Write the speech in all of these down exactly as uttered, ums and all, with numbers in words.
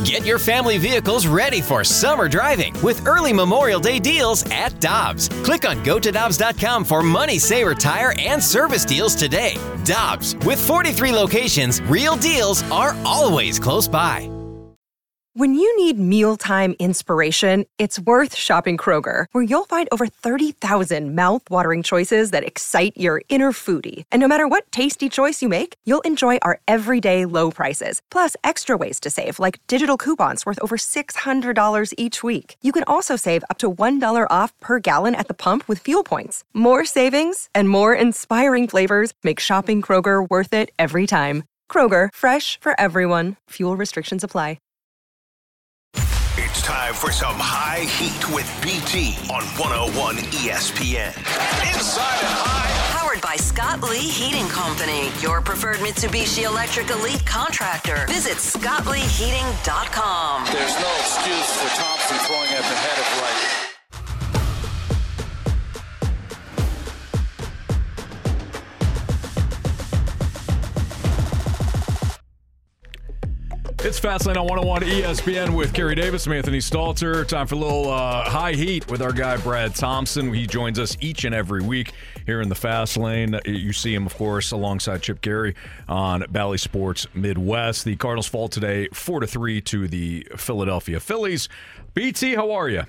Get your family vehicles ready for summer driving with early Memorial Day deals at Dobbs. Click on go to dobbs dot com for money saver tire and service deals today. Dobbs, with forty-three locations, real deals are always close by. When you need mealtime inspiration, it's worth shopping Kroger, where you'll find over thirty thousand mouth-watering choices that excite your inner foodie. And no matter what tasty choice you make, you'll enjoy our everyday low prices, plus extra ways to save, like digital coupons worth over six hundred dollars each week. You can also save up to one dollar off per gallon at the pump with fuel points. More savings and more inspiring flavors make shopping Kroger worth it every time. Kroger, fresh for everyone. Fuel restrictions apply. It's time for some high heat with B T on one oh one E S P N. Inside and high. Powered by Scott Lee Heating Company, your preferred Mitsubishi Electric Elite contractor. Visit scott lee heating dot com. There's no excuse for Thompson throwing at the head of right. It's Fastlane on one oh one E S P N with Kerry Davis. I'm Anthony Stalter. Time for a little uh, high heat with our guy Brad Thompson. He joins us each and every week here in the Fastlane. You see him, of course, alongside Chip Gary on Bally Sports Midwest. The Cardinals fall today four to three to the Philadelphia Phillies. B T, how are you?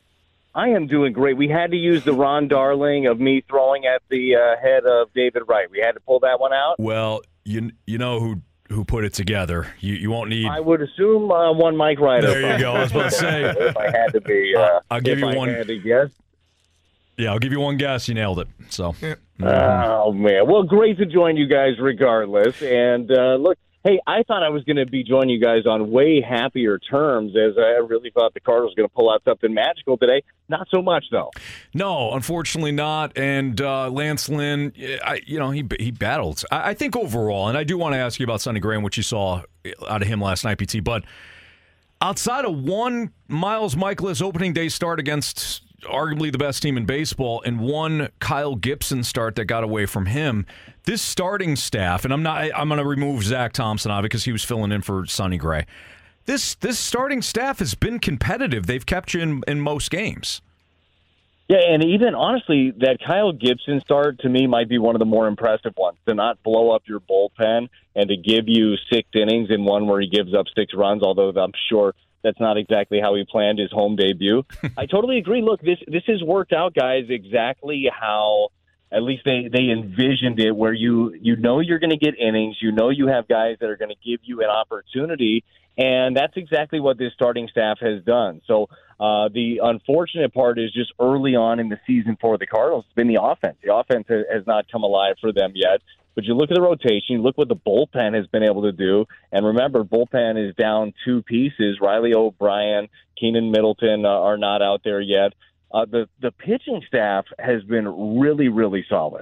I am doing great. We had to use the Ron Darling of me throwing at the uh, head of David Wright. We had to pull that one out. Well, you you know who who put it together. You you won't need. I would assume uh, one Mike Wright. There you go. I was about to say. If I had to be, uh, I'll give if you I one. Had to guess. Yeah, I'll give you one guess. You nailed it. So. Yeah. Oh man. Well, great to join you guys, regardless. And uh, look, hey, I thought I was going to be joining you guys on way happier terms, as I really thought the Cardinals were going to pull out something magical today. Not so much, though. No, unfortunately not. And uh, Lance Lynn, I, you know, he he battled. I, I think overall, and I do want to ask you about Sonny Gray and what you saw out of him last night, P T. But outside of one Miles Mikolas opening day start against arguably the best team in baseball and one Kyle Gibson start that got away from him, this starting staff, and I'm not, I'm going to remove Zach Thompson out because he was filling in for Sonny Gray. This this starting staff has been competitive. They've kept you in, in most games. Yeah, and even honestly, that Kyle Gibson start to me might be one of the more impressive ones. To not blow up your bullpen and to give you six innings in one where he gives up six runs, although I'm sure that's not exactly how he planned his home debut. I totally agree. Look, this this has worked out, guys, exactly how at least they, they envisioned it, where you, you know you're going to get innings, you know you have guys that are going to give you an opportunity, and that's exactly what this starting staff has done. So uh, the unfortunate part is just early on in the season for the Cardinals, it's been the offense. The offense has not come alive for them yet. But you look at the rotation, you look what the bullpen has been able to do, and remember, bullpen is down two pieces. Riley O'Brien, Keenan Middleton uh, are not out there yet. Uh, the, the pitching staff has been really, really solid.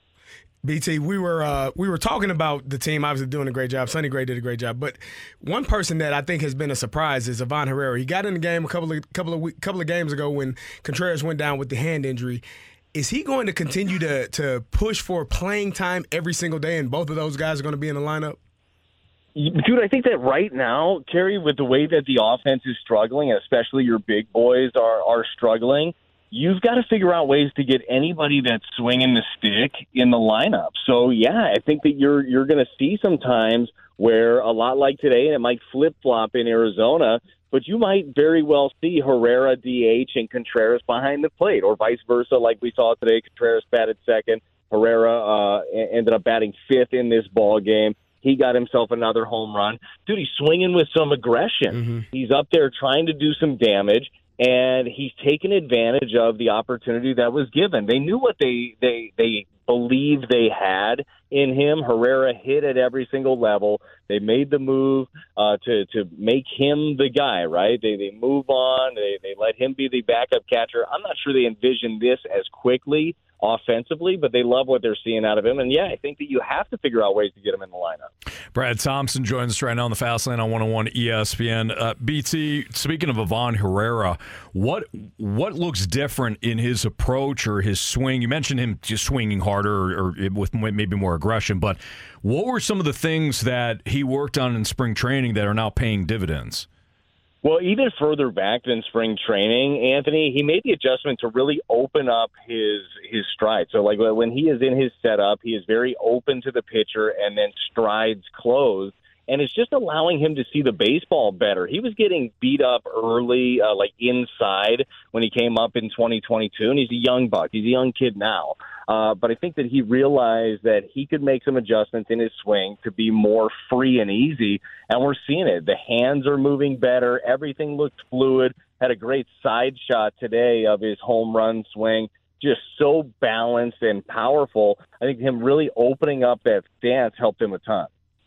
B T, we were uh, we were talking about the team obviously doing a great job. Sonny Gray did a great job, but one person that I think has been a surprise is Ivan Herrera. He got in the game a couple of couple of week, couple of games ago when Contreras went down with the hand injury. Is he going to continue to to push for playing time every single day, and both of those guys are going to be in the lineup? Dude, I think that right now, Terry, with the way that the offense is struggling, and especially your big boys are, are struggling, you've got to figure out ways to get anybody that's swinging the stick in the lineup. So, yeah, I think that you're you're going to see some times where a lot like today, and it might flip-flop in Arizona, but you might very well see Herrera D H and Contreras behind the plate, or vice versa, like we saw today. Contreras batted second. Herrera uh, ended up batting fifth in this ball game. He got himself another home run. Dude, he's swinging with some aggression. Mm-hmm. He's up there trying to do some damage, and he's taken advantage of the opportunity that was given. They knew what they they they believed they had in him. Herrera hit at every single level. They made the move uh, to to make him the guy, right? They they move on. They they let him be the backup catcher. I'm not sure they envisioned this as quickly offensively, but they love what they're seeing out of him. And, yeah, I think that you have to figure out ways to get him in the lineup. Brad Thompson joins us right now on the Fast Lane on one oh one E S P N. Uh, B T, speaking of Ivan Herrera, what what looks different in his approach or his swing? You mentioned him just swinging harder or, or with maybe more aggression, but what were some of the things that he worked on in spring training that are now paying dividends? Well, even further back than spring training, Anthony, he made the adjustment to really open up his his stride. So, like, when he is in his setup, he is very open to the pitcher and then strides closed. And it's just allowing him to see the baseball better. He was getting beat up early, uh, like inside, when he came up in twenty twenty-two, and he's a young buck. He's a young kid now. Uh, but I think that he realized that he could make some adjustments in his swing to be more free and easy, and we're seeing it. The hands are moving better. Everything looked fluid. Had a great side shot today of his home run swing. Just so balanced and powerful. I think him really opening up that stance helped him a ton.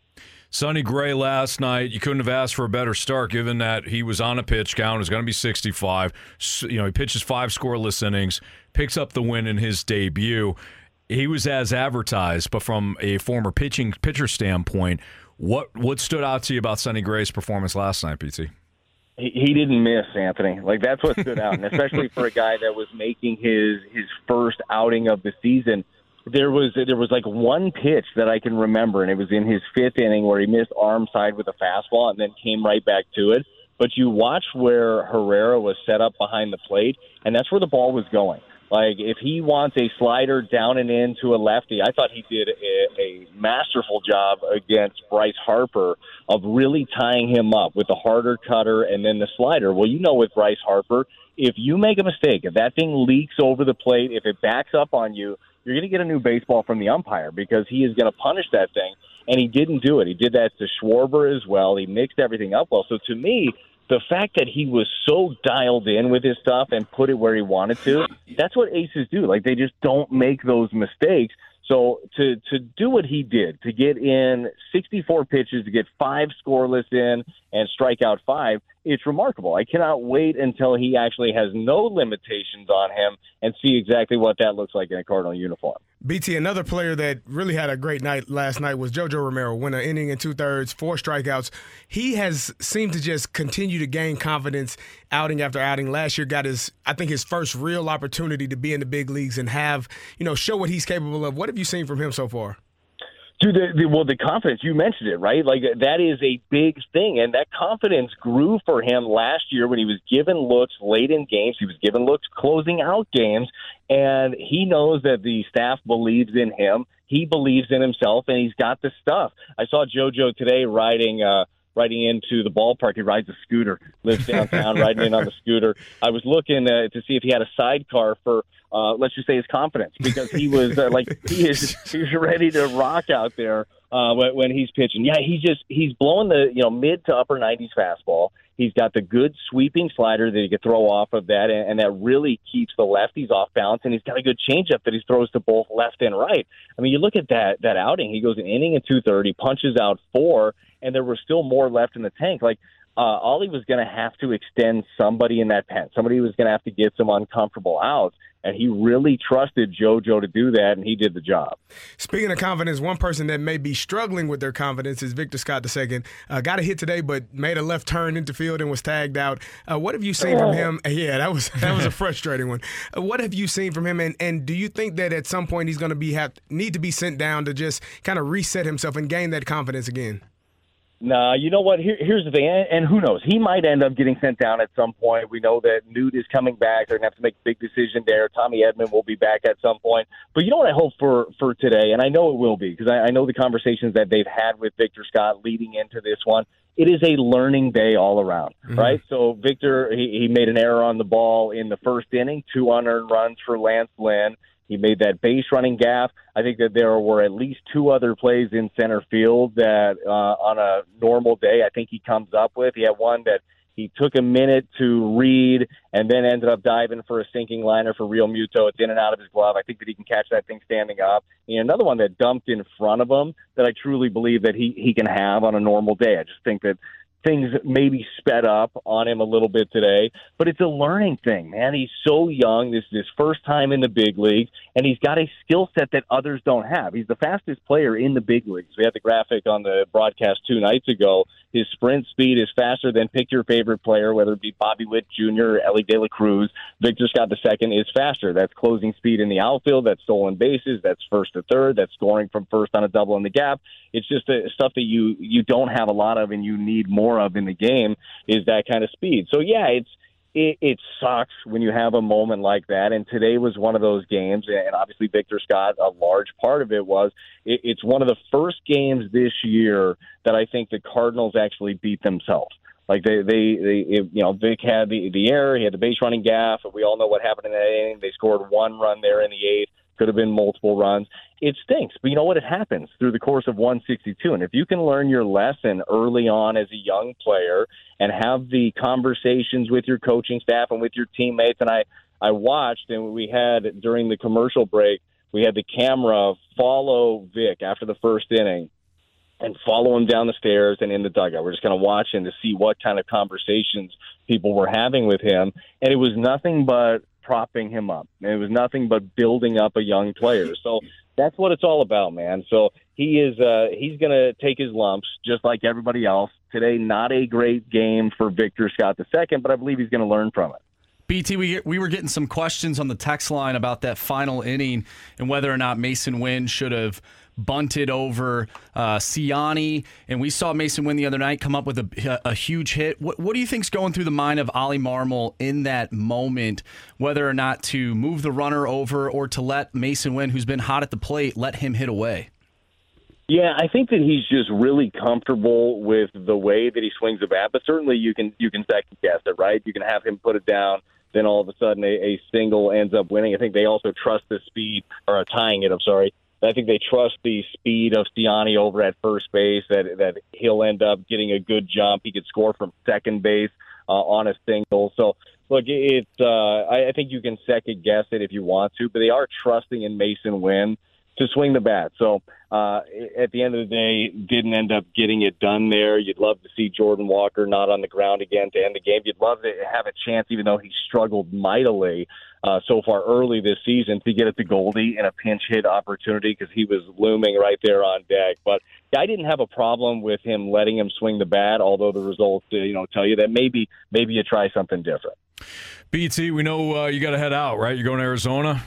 Sonny Gray last night, you couldn't have asked for a better start given that he was on a pitch count. It was going to be sixty-five. You know, he pitches five scoreless innings, picks up the win in his debut. He was as advertised, but from a former pitching pitcher standpoint, what what stood out to you about Sonny Gray's performance last night, P T? He, he didn't miss, Anthony. Like, that's what stood out, and especially for a guy that was making his his first outing of the season. There was there was like one pitch that I can remember, and it was in his fifth inning where he missed arm side with a fastball and then came right back to it. But you watch where Herrera was set up behind the plate, and that's where the ball was going. Like, if he wants a slider down and in to a lefty, I thought he did a, a masterful job against Bryce Harper of really tying him up with the harder cutter and then the slider. Well, you know, with Bryce Harper, if you make a mistake, if that thing leaks over the plate, if it backs up on you, you're going to get a new baseball from the umpire because he is going to punish that thing, and he didn't do it. He did that to Schwarber as well. He mixed everything up well. So to me, the fact that he was so dialed in with his stuff and put it where he wanted to, that's what aces do. Like, they just don't make those mistakes. So to to do what he did, to get in sixty-four pitches, to get five scoreless in and strike out five, it's remarkable. I cannot wait until he actually has no limitations on him and see exactly what that looks like in a Cardinal uniform. B T, another player that really had a great night last night was JoJo Romero. Went an inning and two-thirds, four strikeouts. He has seemed to just continue to gain confidence outing after outing. Last year got his, I think, his first real opportunity to be in the big leagues and have, you know, show what he's capable of. What have you seen from him so far? Dude, the, the, well, the confidence, you mentioned it, right? Like, that is a big thing, and that confidence grew for him last year when he was given looks late in games. He was given looks closing out games, and he knows that the staff believes in him. He believes in himself, and he's got the stuff. I saw JoJo today riding uh, riding into the ballpark. He rides a scooter, lives downtown, riding in on the scooter. I was looking uh, to see if he had a sidecar for Uh, let's just say his confidence, because he was uh, like he is he's ready to rock out there uh, when, when he's pitching. Yeah, he just he's blowing the you know mid to upper nineties fastball. He's got the good sweeping slider that he can throw off of that, and, and that really keeps the lefties off balance. And he's got a good changeup that he throws to both left and right. I mean, you look at that that outing. He goes an inning and two thirds, punches out four, and there was still more left in the tank. Like. Uh, Ollie was going to have to extend somebody in that pen. Somebody was going to have to get some uncomfortable outs, and he really trusted JoJo to do that, and he did the job. Speaking of confidence, one person that may be struggling with their confidence is Victor Scott the second. Uh, got a hit today, but made a left turn into field and was tagged out. Uh, what have you seen from him? Yeah, that was that was a frustrating one. Uh, what have you seen from him, and, and do you think that at some point he's going to be have need to be sent down to just kind of reset himself and gain that confidence again? Nah, you know what? Here, here's the thing, and, and who knows? He might end up getting sent down at some point. We know that Newt is coming back. They're going to have to make a big decision there. Tommy Edman will be back at some point. But you know what I hope for, for today, and I know it will be, because I, I know the conversations that they've had with Victor Scott leading into this one. It is a learning day all around, mm-hmm. right? So Victor, he, he made an error on the ball in the first inning, two unearned runs for Lance Lynn. He made that base running gaffe. I think that there were at least two other plays in center field that uh, on a normal day I think he comes up with. He had one that he took a minute to read and then ended up diving for a sinking liner for Real Muto. It's in and out of his glove. I think that he can catch that thing standing up. And another one that dumped in front of him that I truly believe that he, he can have on a normal day. I just think that things maybe sped up on him a little bit today, but it's a learning thing, man. He's so young. This is his first time in the big league, and he's got a skill set that others don't have. He's the fastest player in the big leagues. We had the graphic on the broadcast two nights ago. His sprint speed is faster than pick your favorite player, whether it be Bobby Witt Junior or Ellie De La Cruz. Victor Scott the second is faster. That's closing speed in the outfield. That's stolen bases. That's first to third. That's scoring from first on a double in the gap. It's just uh, stuff that you, you don't have a lot of and you need more more of in the game is that kind of speed. So, yeah, it's it, it sucks when you have a moment like that, and today was one of those games, and obviously Victor Scott, a large part of it was it, it's one of the first games this year that I think the Cardinals actually beat themselves. Like they, they, they, it, you know, Vic had the the error, he had the base running gaff, and we all know what happened in that inning. They scored one run there in the eighth. Could have been multiple runs. It stinks, but you know what? It happens through the course of one sixty-two. And if you can learn your lesson early on as a young player and have the conversations with your coaching staff and with your teammates, and I, I watched, and we had during the commercial break, we had the camera follow Vic after the first inning and follow him down the stairs and in the dugout. We're just kind of watching to see what kind of conversations people were having with him. And it was nothing but propping him up. It was nothing but building up a young player. So that's what it's all about, man. So he is uh, he's going to take his lumps just like everybody else. Today, not a great game for Victor Scott the second, but I believe he's going to learn from it. B T, we we were getting some questions on the text line about that final inning and whether or not Mason Wynn should have bunted over uh, Siani, and we saw Mason Wynn the other night come up with a, a huge hit. What, what do you think's going through the mind of Ollie Marmol in that moment, whether or not to move the runner over or to let Mason Wynn, who's been hot at the plate, let him hit away? Yeah, I think that he's just really comfortable with the way that he swings the bat, but certainly you can you can second guess it, right? You can have him put it down, then all of a sudden a, a single ends up winning. I think they also trust the speed, or uh, tying it, I'm sorry. I think they trust the speed of Siani over at first base, that that he'll end up getting a good jump. He could score from second base uh, on a single. So, look, it's uh, I, I think you can second guess it if you want to, but they are trusting in Mason Wynn to swing the bat. So uh, at the end of the day, didn't end up getting it done there. You'd love to see Jordan Walker not on the ground again to end the game. You'd love to have a chance, even though he struggled mightily uh, so far early this season, to get it to Goldie in a pinch hit opportunity because he was looming right there on deck. But I didn't have a problem with him letting him swing the bat, although the results uh, you know, tell you that maybe maybe you try something different. B T, we know uh, you got to head out, right? You're going to Arizona?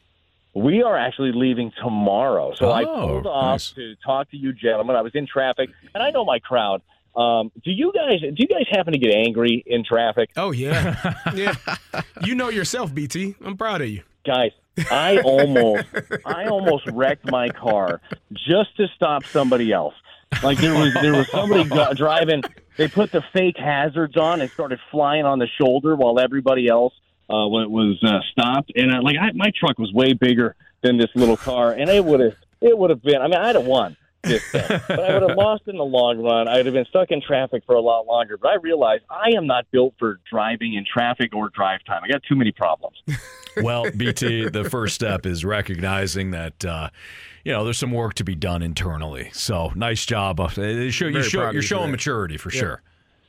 We are actually leaving tomorrow. So oh, I pulled off nice. to talk to you gentlemen. I was in traffic, and I know my crowd. Um, do you guys do you guys happen to get angry in traffic? Oh, yeah. yeah. You know yourself, B T. I'm proud of you. Guys, I almost I almost wrecked my car just to stop somebody else. Like there was there was somebody go- driving. They put the fake hazards on and started flying on the shoulder while everybody else Uh, when it was uh, stopped, and uh, like I, my truck was way bigger than this little car, and it would have it would have been. I mean, I'd have won this thing, but I would have lost in the long run. I'd have been stuck in traffic for a lot longer. But I realized I am not built for driving in traffic or drive time. I got too many problems. Well, B T, the first step is recognizing that uh, you know there's some work to be done internally. So nice job. You show, you show, you're showing maturity for yeah. sure.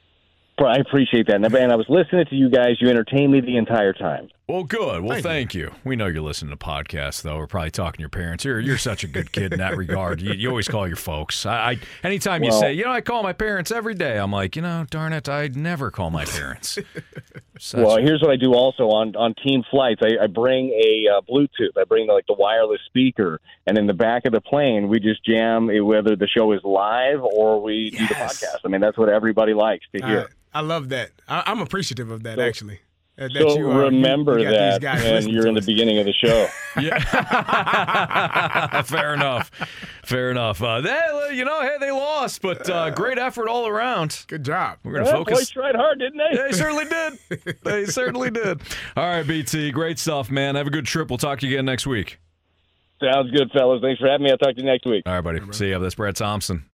I appreciate that. And I was listening to you guys. You entertained me the entire time. Well, good. Well, thank, thank you. you. We know you're listening to podcasts, though. We're probably talking to your parents. You're you're such a good kid in that regard. You, you always call your folks. I, I anytime well, you say, you know, I call my parents every day. I'm like, you know, darn it, I never call my parents. Well, here's what I do also on, on team flights. I, I bring a uh, Bluetooth. I bring like the wireless speaker, and in the back of the plane, we just jam whether the show is live or we yes. do the podcast. I mean, that's what everybody likes to hear. Uh, I love that. I, I'm appreciative of that, so, actually. That so you, uh, remember you, you that, and you're in the beginning of the show. Yeah, fair enough. Fair enough. Uh, they, you know, hey, they lost, but uh, great effort all around. Good job. We're going to yeah, focus. Boys tried hard, didn't they? They certainly did. They certainly did. All right, B T, great stuff, man. Have a good trip. We'll talk to you again next week. Sounds good, fellas. Thanks for having me. I'll talk to you next week. All right, buddy. See ya. That's Brad Thompson.